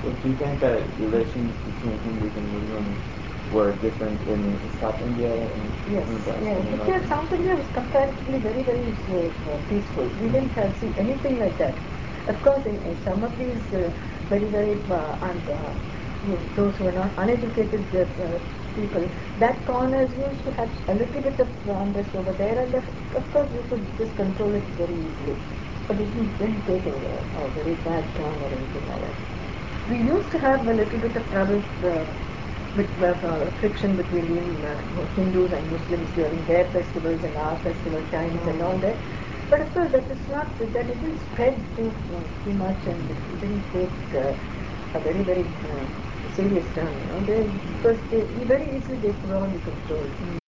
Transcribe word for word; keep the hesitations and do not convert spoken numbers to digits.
do you think that relations between Hindus and Muslims were different in South India and Yes, in West yes. and North Because India? South India was comparatively very, very uh, peaceful. We didn't have see anything like that. Of course, in, in some of these uh, very, very uh, un, uh, you know, those who are not uneducated uh, uh, people, that corners used to have a little bit of unrest over there, and of, of course we could just control it very easily. But it didn't, didn't take a, a very bad turn or anything like that. We used to have a little bit of trouble uh, with uh, uh, friction between uh, Hindus and Muslims during their festivals and our festival times and all that. But of course, that is not that it didn't spread too uh, too much, and it didn't take uh, a very very uh, serious turn. You know, they, because they, very easily they could all be controlled.